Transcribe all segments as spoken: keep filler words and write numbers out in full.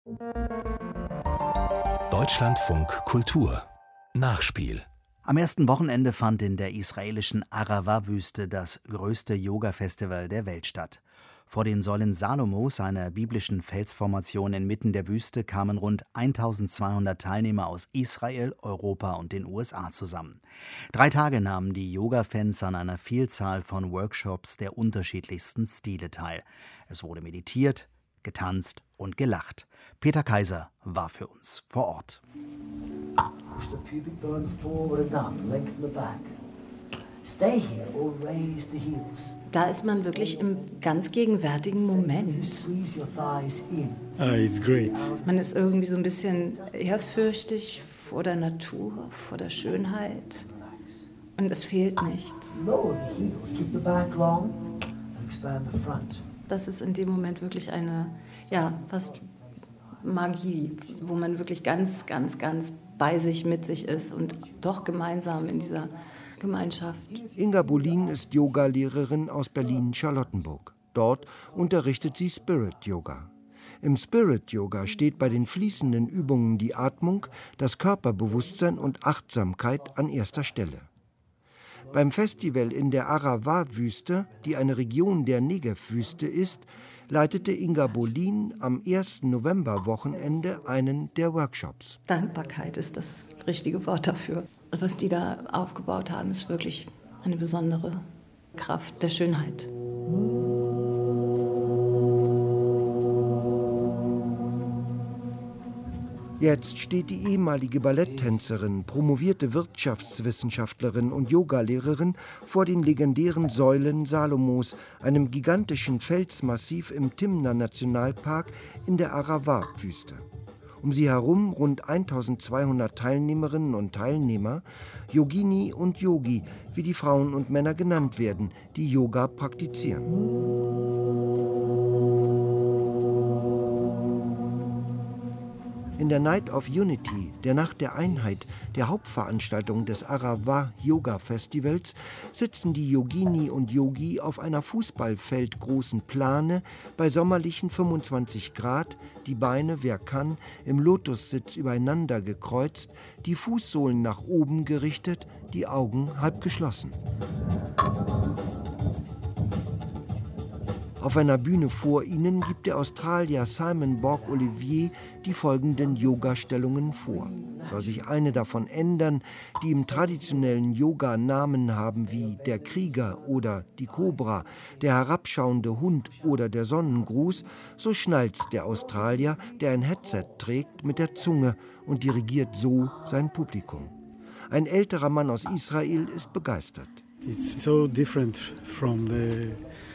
Deutschlandfunk Kultur Nachspiel. Am ersten Wochenende fand in der israelischen Arava-Wüste das größte Yoga-Festival der Welt statt. Vor den Säulen Salomos, einer biblischen Felsformation inmitten der Wüste, kamen rund eintausendzweihundert Teilnehmer aus Israel, Europa und den U S A zusammen. Drei Tage nahmen die Yoga-Fans an einer Vielzahl von Workshops der unterschiedlichsten Stile teil. Es wurde meditiert, getanzt und gelacht. Peter Kaiser war für uns vor Ort. Push the pubic bone forward and up, lengthen the back. Stay here or raise the heels. Da ist man wirklich im ganz gegenwärtigen Moment. Squeeze your thighs in. Ah, it's great. Man ist irgendwie so ein bisschen ehrfürchtig vor der Natur, vor der Schönheit. Und es fehlt nichts. Lower the heels, keep the back long and expand the front. Das ist in dem Moment wirklich eine, ja, fast Magie, wo man wirklich ganz, ganz, ganz bei sich, mit sich ist und doch gemeinsam in dieser Gemeinschaft. Inga Bolin ist Yogalehrerin aus Berlin-Charlottenburg. Dort unterrichtet sie Spirit Yoga. Im Spirit Yoga steht bei den fließenden Übungen die Atmung, das Körperbewusstsein und Achtsamkeit an erster Stelle. Beim Festival in der Arava-Wüste, die eine Region der Negev-Wüste ist, leitete Inga Bolin am ersten November-Wochenende einen der Workshops. Dankbarkeit ist das richtige Wort dafür. Was die da aufgebaut haben, ist wirklich eine besondere Kraft der Schönheit. Jetzt steht die ehemalige Balletttänzerin, promovierte Wirtschaftswissenschaftlerin und Yogalehrerin vor den legendären Säulen Salomos, einem gigantischen Felsmassiv im Timna-Nationalpark in der Arava-Wüste. Um sie herum rund eintausendzweihundert Teilnehmerinnen und Teilnehmer, Yogini und Yogi, wie die Frauen und Männer genannt werden, die Yoga praktizieren. In der Night of Unity, der Nacht der Einheit, der Hauptveranstaltung des Arava-Yoga-Festivals, sitzen die Yogini und Yogi auf einer fußballfeldgroßen Plane bei sommerlichen fünfundzwanzig Grad, die Beine, wer kann, im Lotussitz übereinander gekreuzt, die Fußsohlen nach oben gerichtet, die Augen halb geschlossen. Auf einer Bühne vor ihnen gibt der Australier Simon Borg-Olivier die folgenden Yoga-Stellungen vor. Soll sich eine davon ändern, die im traditionellen Yoga Namen haben wie der Krieger oder die Kobra, der herabschauende Hund oder der Sonnengruß, so schnalzt der Australier, der ein Headset trägt, mit der Zunge und dirigiert so sein Publikum. Ein älterer Mann aus Israel ist begeistert. It's so different from the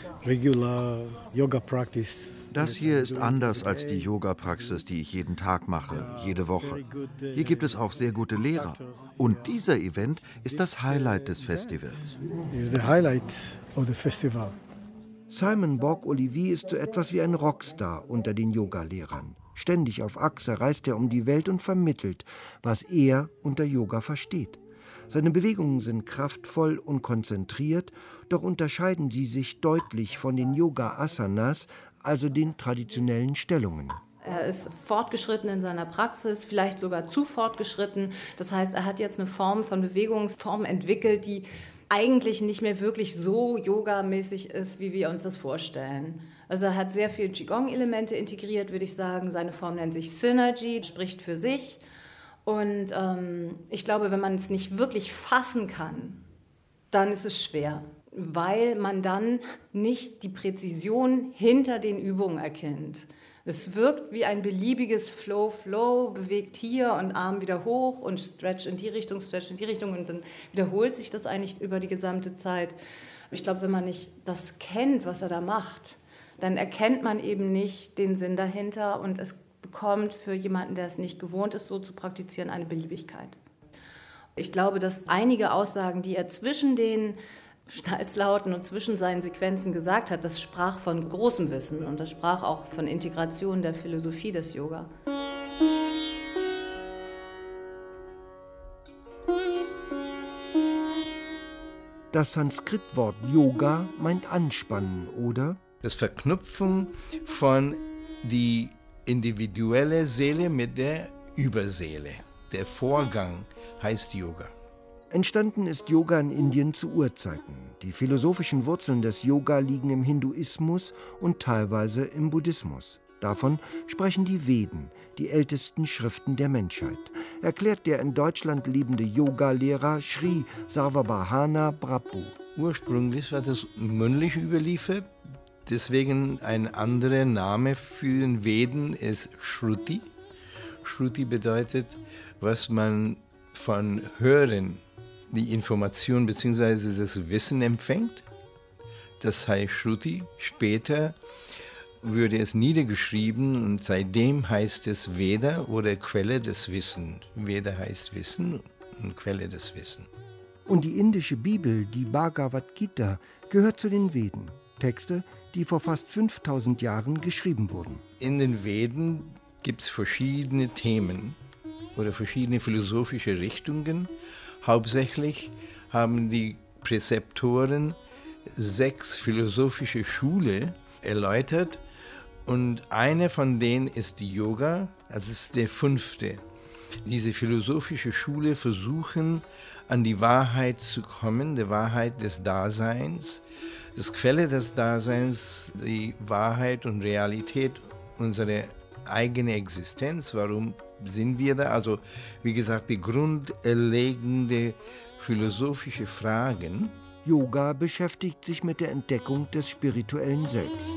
regular yoga practice. Das hier ist anders als die Yoga-Praxis, die ich jeden Tag mache, jede Woche. Hier gibt es auch sehr gute Lehrer. Und dieser Event ist das Highlight des Festivals. It's the highlight of the festival. Simon Borg-Olivier ist so etwas wie ein Rockstar unter den Yogalehrern. Ständig auf Achse reist er um die Welt und vermittelt, was er unter Yoga versteht. Seine Bewegungen sind kraftvoll und konzentriert, doch unterscheiden sie sich deutlich von den Yoga-Asanas, also den traditionellen Stellungen. Er ist fortgeschritten in seiner Praxis, vielleicht sogar zu fortgeschritten. Das heißt, er hat jetzt eine Form von Bewegungsform entwickelt, die eigentlich nicht mehr wirklich so yogamäßig ist, wie wir uns das vorstellen. Also er hat sehr viel Qigong-Elemente integriert, würde ich sagen. Seine Form nennt sich Synergy, spricht für sich. Und ähm, ich glaube, wenn man es nicht wirklich fassen kann, dann ist es schwer, weil man dann nicht die Präzision hinter den Übungen erkennt. Es wirkt wie ein beliebiges Flow-Flow, bewegt hier und Arm wieder hoch und Stretch in die Richtung, Stretch in die Richtung und dann wiederholt sich das eigentlich über die gesamte Zeit. Ich glaube, wenn man nicht das kennt, was er da macht, dann erkennt man eben nicht den Sinn dahinter und es bekommt für jemanden, der es nicht gewohnt ist, so zu praktizieren, eine Beliebigkeit. Ich glaube, dass einige Aussagen, die er zwischen den Schnalzlauten und zwischen seinen Sequenzen gesagt hat, das sprach von großem Wissen und das sprach auch von Integration der Philosophie des Yoga. Das Sanskritwort Yoga meint anspannen, oder? Das Verknüpfen von die individuelle Seele mit der Überseele. Der Vorgang heißt Yoga. Entstanden ist Yoga in Indien zu Urzeiten. Die philosophischen Wurzeln des Yoga liegen im Hinduismus und teilweise im Buddhismus. Davon sprechen die Veden, die ältesten Schriften der Menschheit, erklärt der in Deutschland lebende Yoga-Lehrer Sri Sarvabhahana Prabhu. Ursprünglich war das mündlich überliefert, deswegen ein anderer Name für den Veden ist Shruti. Shruti bedeutet, was man von Hören, die Information bzw. das Wissen empfängt. Das heißt Shruti. Später würde es niedergeschrieben und seitdem heißt es Veda oder Quelle des Wissens. Veda heißt Wissen und Quelle des Wissens. Und die indische Bibel, die Bhagavad Gita, gehört zu den Veden. Texte, die vor fast fünftausend Jahren geschrieben wurden. In den Veden gibt es verschiedene Themen oder verschiedene philosophische Richtungen. Hauptsächlich haben die Präzeptoren sechs philosophische Schulen erläutert und eine von denen ist die Yoga, das ist der fünfte. Diese philosophische Schule versuchen, an die Wahrheit zu kommen, die Wahrheit des Daseins, das Quelle des Daseins, die Wahrheit und Realität unserer eigenen Existenz. Warum sind wir da? Also, wie gesagt, die grundlegende philosophische Fragen. Yoga beschäftigt sich mit der Entdeckung des spirituellen Selbst.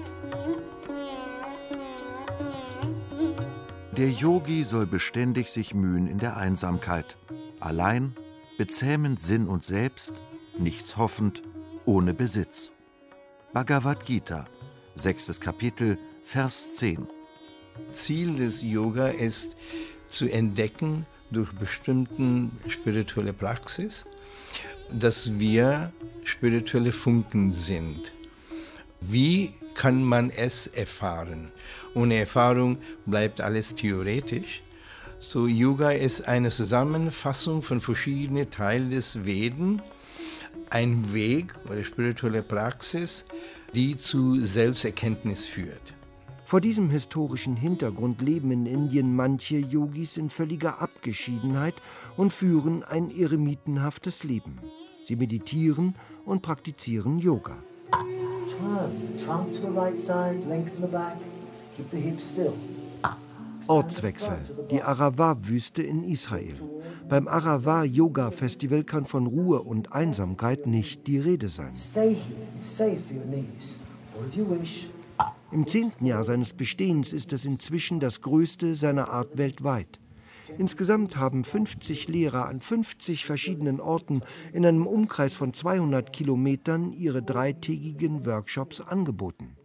Der Yogi soll beständig sich mühen in der Einsamkeit. Allein, bezähmend Sinn und Selbst, nichts hoffend, ohne Besitz. Bhagavad Gita, sechstes Kapitel, Vers zehn. Ziel des Yoga ist, zu entdecken durch bestimmte spirituelle Praxis, dass wir spirituelle Funken sind. Wie kann man es erfahren? Ohne Erfahrung bleibt alles theoretisch. So, Yoga ist eine Zusammenfassung von verschiedenen Teilen des Veden, ein Weg oder spirituelle Praxis, die zu Selbsterkenntnis führt. Vor diesem historischen Hintergrund leben in Indien manche Yogis in völliger Abgeschiedenheit und führen ein eremitenhaftes Leben. Sie meditieren und praktizieren Yoga. Turn, trunk to the right side, lengthen the back, keep the hips still. Ortswechsel, die Aravar-Wüste in Israel. Beim Aravar-Yoga-Festival kann von Ruhe und Einsamkeit nicht die Rede sein. Stay here, it's safe for your knees. Or if you wish, Im zehnten Jahr seines Bestehens ist es inzwischen das größte seiner Art weltweit. Insgesamt haben fünfzig Lehrer an fünfzig verschiedenen Orten in einem Umkreis von zweihundert Kilometern ihre dreitägigen Workshops angeboten.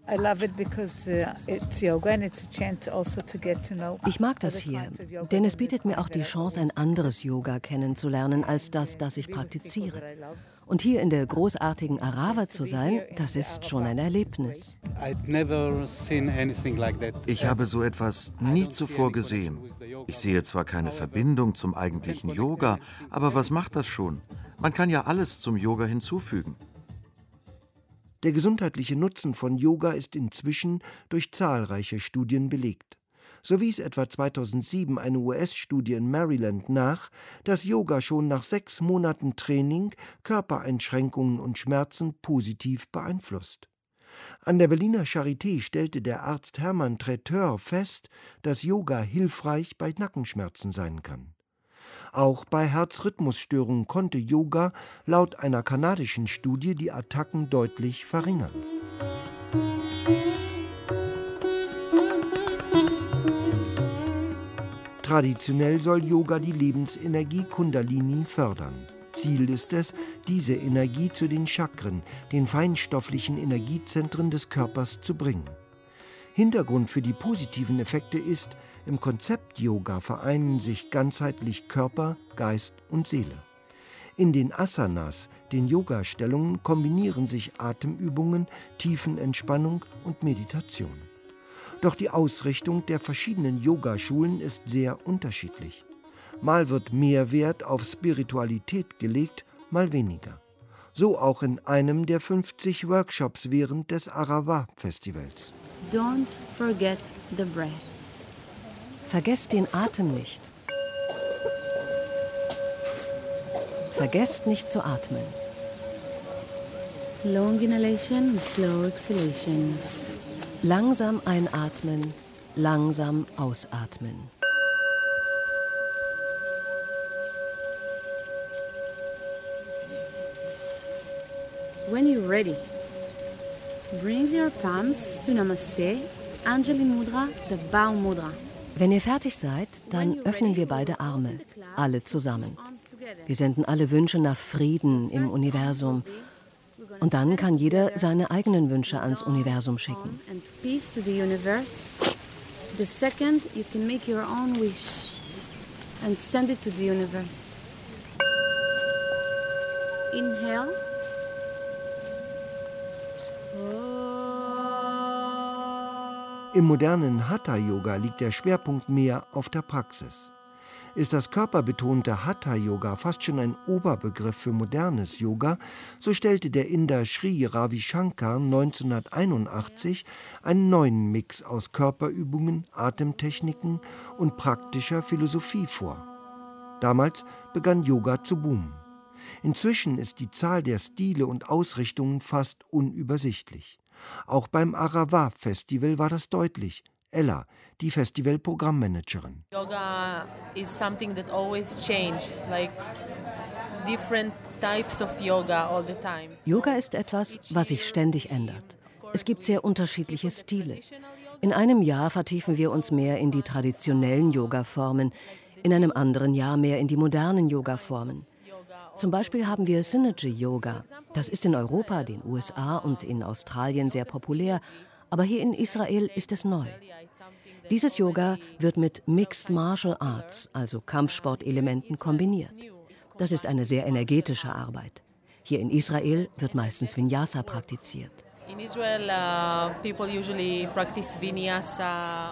Ich mag das hier, denn es bietet mir auch die Chance, ein anderes Yoga kennenzulernen als das, das ich praktiziere. Und hier in der großartigen Aravar zu sein, das ist schon ein Erlebnis. Ich habe so etwas nie zuvor gesehen. Ich sehe zwar keine Verbindung zum eigentlichen Yoga, aber was macht das schon? Man kann ja alles zum Yoga hinzufügen. Der gesundheitliche Nutzen von Yoga ist inzwischen durch zahlreiche Studien belegt. So wies etwa zweitausendsieben eine U S-Studie in Maryland nach, dass Yoga schon nach sechs Monaten Training Körpereinschränkungen und Schmerzen positiv beeinflusst. An der Berliner Charité stellte der Arzt Hermann Traiteur fest, dass Yoga hilfreich bei Nackenschmerzen sein kann. Auch bei Herzrhythmusstörungen konnte Yoga laut einer kanadischen Studie die Attacken deutlich verringern. Traditionell soll Yoga die Lebensenergie Kundalini fördern. Ziel ist es, diese Energie zu den Chakren, den feinstofflichen Energiezentren des Körpers, zu bringen. Hintergrund für die positiven Effekte ist, im Konzept Yoga vereinen sich ganzheitlich Körper, Geist und Seele. In den Asanas, den Yoga-Stellungen, kombinieren sich Atemübungen, Tiefenentspannung und Meditation. Doch die Ausrichtung der verschiedenen Yogaschulen ist sehr unterschiedlich. Mal wird mehr Wert auf Spiritualität gelegt, mal weniger. So auch in einem der fünfzig Workshops während des Aravar-Festivals. Don't forget the breath. Vergesst den Atem nicht. Vergesst nicht zu atmen. Long inhalation, slow exhalation. Langsam einatmen, langsam ausatmen. When you're ready, bring your palms to Namaste, Anjali Mudra, the Bow Mudra. Wenn ihr fertig seid, dann öffnen wir beide Arme, alle zusammen. Wir senden alle Wünsche nach Frieden im Universum. Und dann kann jeder seine eigenen Wünsche ans Universum schicken. And peace to the universe. The second, you can make your own wish and send it to the universe. Inhale. Im modernen Hatha-Yoga liegt der Schwerpunkt mehr auf der Praxis. Ist das körperbetonte Hatha-Yoga fast schon ein Oberbegriff für modernes Yoga, so stellte der Inder Sri Ravi Shankar neunzehnhunderteinundachtzig einen neuen Mix aus Körperübungen, Atemtechniken und praktischer Philosophie vor. Damals begann Yoga zu boomen. Inzwischen ist die Zahl der Stile und Ausrichtungen fast unübersichtlich. Auch beim Arava-Festival war das deutlich. Ella, die Festivalprogrammmanagerin. Yoga is something that always change, like different types of yoga all the time. Yoga ist etwas, was sich ständig ändert. Es gibt sehr unterschiedliche Stile. In einem Jahr vertiefen wir uns mehr in die traditionellen Yoga-Formen, in einem anderen Jahr mehr in die modernen Yoga-Formen. Zum Beispiel haben wir Synergy Yoga. Das ist in Europa, den U S A und in Australien sehr populär, aber hier in Israel ist es neu. Dieses Yoga wird mit Mixed Martial Arts, also Kampfsportelementen, kombiniert. Das ist eine sehr energetische Arbeit. Hier in Israel wird meistens Vinyasa praktiziert. In Israel, uh, people usually practice Vinyasa.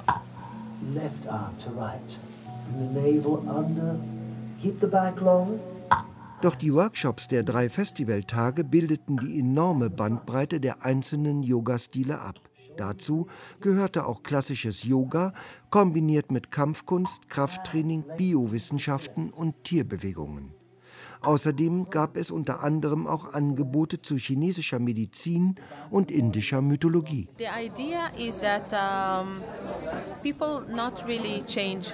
Left arm to right. Bring the navel under. Keep the back long. Doch die Workshops der drei Festivaltage bildeten die enorme Bandbreite der einzelnen Yoga-Stile ab. Dazu gehörte auch klassisches Yoga, kombiniert mit Kampfkunst, Krafttraining, Biowissenschaften und Tierbewegungen. Außerdem gab es unter anderem auch Angebote zu chinesischer Medizin und indischer Mythologie. The idea is that um, people not really change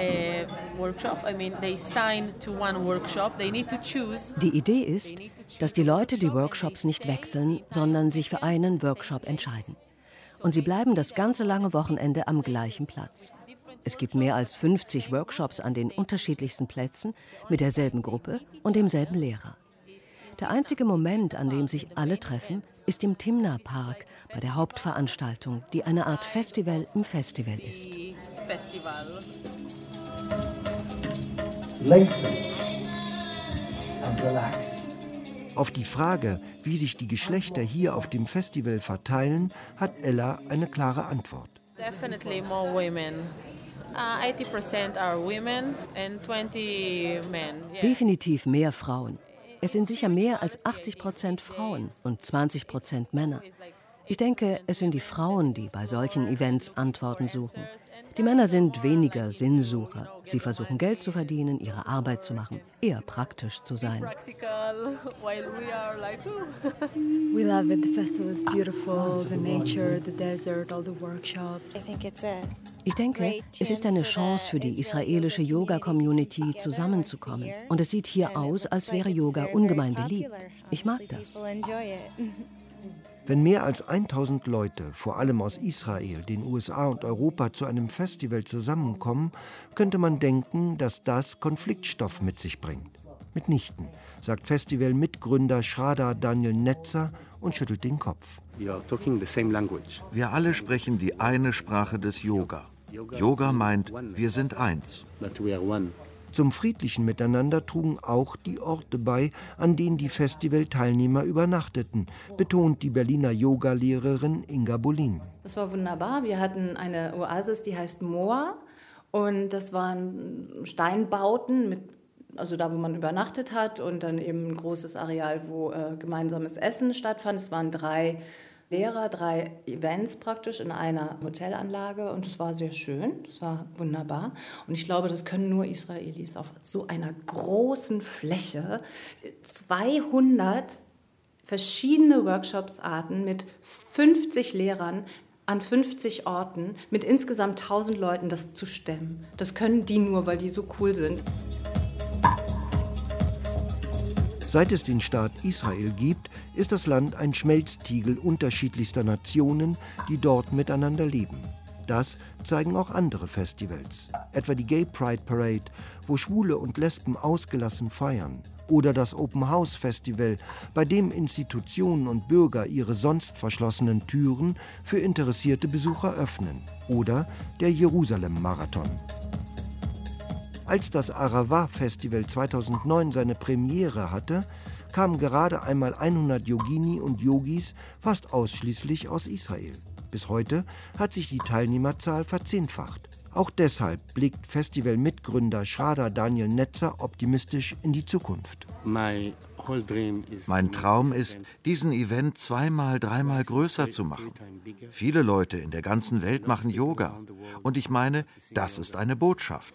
a workshop. I mean, they sign to one workshop. They need to choose. Die Idee ist, dass die Leute die Workshops nicht wechseln, sondern sich für einen Workshop entscheiden. Und sie bleiben das ganze lange Wochenende am gleichen Platz. Es gibt mehr als fünfzig Workshops an den unterschiedlichsten Plätzen mit derselben Gruppe und demselben Lehrer. Der einzige Moment, an dem sich alle treffen, ist im Timna Park bei der Hauptveranstaltung, die eine Art Festival im Festival ist. Lengthen and relax. Auf die Frage, wie sich die Geschlechter hier auf dem Festival verteilen, hat Ella eine klare Antwort. Definitely more women. Uh, eighty percent are women and twenty men. Yeah. Definitiv mehr Frauen. Es sind sicher mehr als achtzig Prozent Frauen und zwanzig Prozent Männer. Ich denke, es sind die Frauen, die bei solchen Events Antworten suchen. Die Männer sind weniger Sinnsucher. Sie versuchen Geld zu verdienen, ihre Arbeit zu machen, eher praktisch zu sein. We love it. The festival is beautiful. The nature, the desert, all the workshops. Ich denke, es ist eine Chance für die israelische Yoga-Community, zusammenzukommen. Und es sieht hier aus, als wäre Yoga ungemein beliebt. Ich mag das. Wenn mehr als tausend Leute, vor allem aus Israel, den U S A und Europa, zu einem Festival zusammenkommen, könnte man denken, dass das Konfliktstoff mit sich bringt. Mitnichten, sagt Festival-Mitgründer Shraddha Daniel Netzer und schüttelt den Kopf. Wir alle sprechen die eine Sprache des Yoga. Yoga meint, wir sind eins. Zum friedlichen Miteinander trugen auch die Orte bei, an denen die Festivalteilnehmer übernachteten, betont die Berliner Yogalehrerin Inga Bolin. Das war wunderbar. Wir hatten eine Oasis, die heißt Moa. Und das waren Steinbauten, mit, also da, wo man übernachtet hat. Und dann eben ein großes Areal, wo äh, gemeinsames Essen stattfand. Es waren drei Lehrer, drei Events praktisch in einer Hotelanlage und es war sehr schön, das war wunderbar. Und ich glaube, das können nur Israelis auf so einer großen Fläche, zweihundert verschiedene Workshopsarten mit fünfzig Lehrern an fünfzig Orten mit insgesamt tausend Leuten das zu stemmen. Das können die nur, weil die so cool sind. Seit es den Staat Israel gibt, ist das Land ein Schmelztiegel unterschiedlichster Nationen, die dort miteinander leben. Das zeigen auch andere Festivals, etwa die Gay Pride Parade, wo Schwule und Lesben ausgelassen feiern, oder das Open House Festival, bei dem Institutionen und Bürger ihre sonst verschlossenen Türen für interessierte Besucher öffnen, oder der Jerusalem-Marathon. Als das Arava-Festival zweitausendneun seine Premiere hatte, kamen gerade einmal hundert Yogini und Yogis fast ausschließlich aus Israel. Bis heute hat sich die Teilnehmerzahl verzehnfacht. Auch deshalb blickt Festivalmitgründer Shraddha Daniel Netzer optimistisch in die Zukunft. Mein Traum ist, diesen Event zweimal, dreimal größer zu machen. Viele Leute in der ganzen Welt machen Yoga. Und ich meine, das ist eine Botschaft.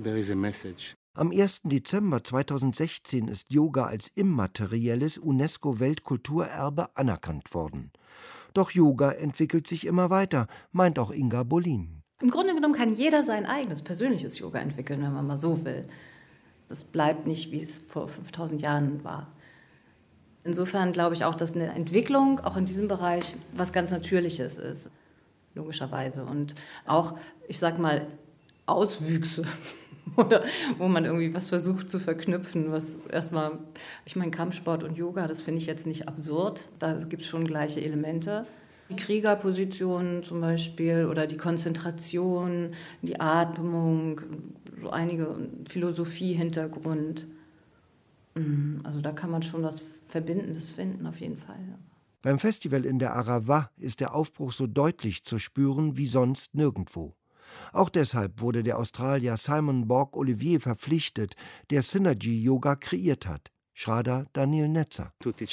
Am ersten Dezember zweitausendsechzehn ist Yoga als immaterielles UNESCO-Weltkulturerbe anerkannt worden. Doch Yoga entwickelt sich immer weiter, meint auch Inga Bohlin. Im Grunde genommen kann jeder sein eigenes persönliches Yoga entwickeln, wenn man mal so will. Das bleibt nicht, wie es vor fünftausend Jahren war. Insofern glaube ich auch, dass eine Entwicklung auch in diesem Bereich was ganz Natürliches ist, logischerweise. Und auch, ich sag mal, Auswüchse, oder wo man irgendwie was versucht zu verknüpfen, was erstmal, ich meine, Kampfsport und Yoga, das finde ich jetzt nicht absurd, da gibt es schon gleiche Elemente. Die Kriegerpositionen zum Beispiel oder die Konzentration, die Atmung, so einige Philosophie-Hintergrund. Also da kann man schon was Verbindendes finden, auf jeden Fall. Beim Festival in der Arava ist der Aufbruch so deutlich zu spüren wie sonst nirgendwo. Auch deshalb wurde der Australier Simon Borg-Olivier verpflichtet, der Synergy Yoga kreiert hat. Shraddha Daniel Netzer.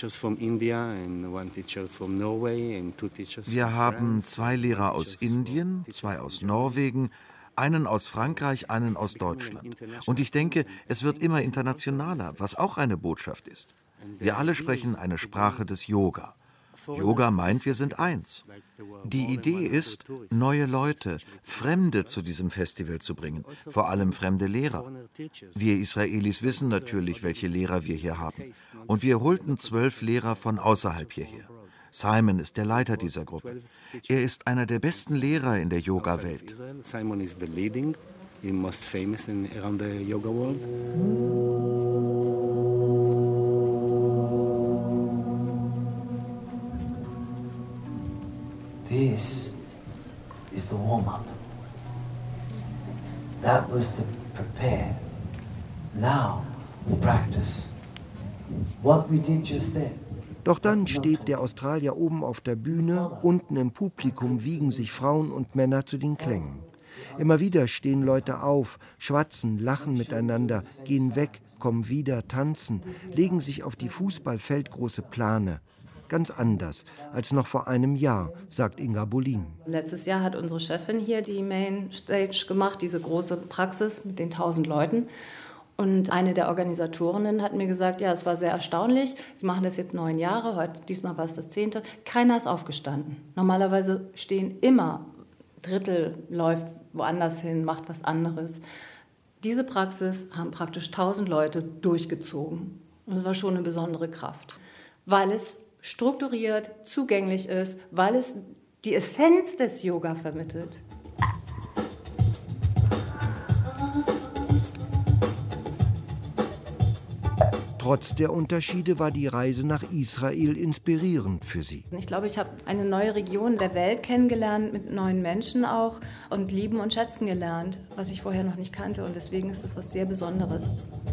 Wir haben zwei Lehrer aus Indien, zwei aus Norwegen, einen aus Frankreich, einen aus Deutschland. Und ich denke, es wird immer internationaler, was auch eine Botschaft ist. Wir alle sprechen eine Sprache des Yoga. Yoga meint, wir sind eins. Die Idee ist, neue Leute, Fremde zu diesem Festival zu bringen, vor allem fremde Lehrer. Wir Israelis wissen natürlich, welche Lehrer wir hier haben. Und wir holten zwölf Lehrer von außerhalb hierher. Simon ist der Leiter dieser Gruppe. Er ist einer der besten Lehrer in der Yoga-Welt. Simon is the leading, the most famous in around the yoga world. This is the warm-up. That was the prepare. Now we practice what we did just then. Doch dann steht der Australier oben auf der Bühne, unten im Publikum wiegen sich Frauen und Männer zu den Klängen. Immer wieder stehen Leute auf, schwatzen, lachen miteinander, gehen weg, kommen wieder, tanzen, legen sich auf die fußballfeldgroße Plane. Ganz anders als noch vor einem Jahr, sagt Inga Bohlin. Letztes Jahr hat unsere Chefin hier die Mainstage gemacht, diese große Praxis mit den tausend Leuten. Und eine der Organisatorinnen hat mir gesagt, ja, es war sehr erstaunlich, sie machen das jetzt neun Jahre, heute, diesmal war es das zehnte, keiner ist aufgestanden. Normalerweise stehen immer, Drittel läuft woanders hin, macht was anderes. Diese Praxis haben praktisch tausend Leute durchgezogen. Und das war schon eine besondere Kraft, weil es strukturiert, zugänglich ist, weil es die Essenz des Yoga vermittelt. Trotz der Unterschiede war die Reise nach Israel inspirierend für sie. Ich glaube, ich habe eine neue Region der Welt kennengelernt, mit neuen Menschen auch und lieben und schätzen gelernt, was ich vorher noch nicht kannte. Und deswegen ist es was sehr Besonderes.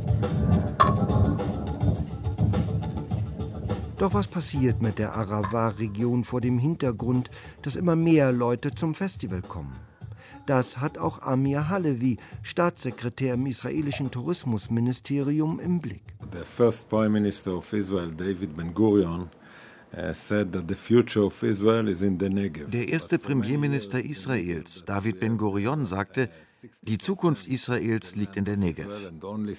Doch was passiert mit der Arava-Region vor dem Hintergrund, dass immer mehr Leute zum Festival kommen? Das hat auch Amir Halevi, Staatssekretär im israelischen Tourismusministerium, im Blick. The first Prime Minister of Israel, David Ben-Gurion, Der erste Premierminister Israels, David Ben-Gurion, sagte, die Zukunft Israels liegt in der Negev.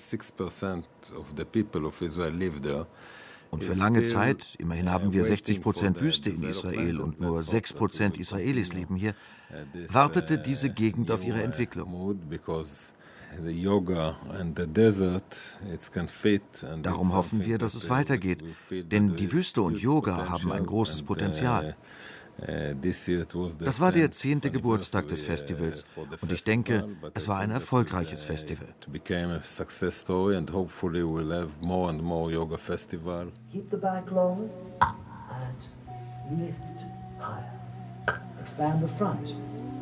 Und für lange Zeit, immerhin haben wir sechzig Prozent Wüste in Israel und nur sechs Prozent Israelis leben hier, wartete diese Gegend auf ihre Entwicklung. Darum hoffen wir, dass es weitergeht, denn die Wüste und Yoga haben ein großes Potenzial. Das war der zehnte Geburtstag des Festivals und ich denke, es war ein erfolgreiches Festival. Keep the back long and lift higher. Expand the front.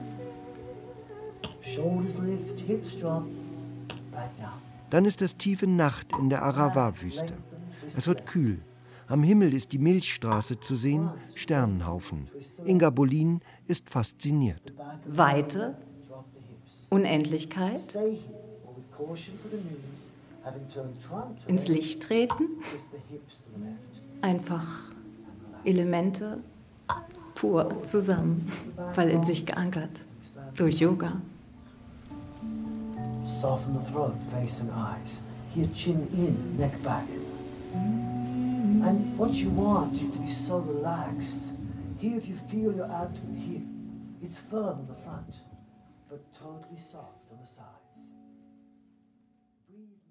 Shoulders lift, hips drop, back down. Dann ist es tiefe Nacht in der Arava-Wüste. Es wird kühl. Am Himmel ist die Milchstraße zu sehen, Sternenhaufen. Inga Bolin ist fasziniert. Weite, Unendlichkeit, ins Licht treten, einfach Elemente pur zusammen, weil in sich geankert, durch Yoga. Soften the throat, face and eyes. Here, chin in, neck back. And what you want is to be so relaxed. Here, if you feel your abdomen here, it's firm on the front, but totally soft on the sides. Breathe.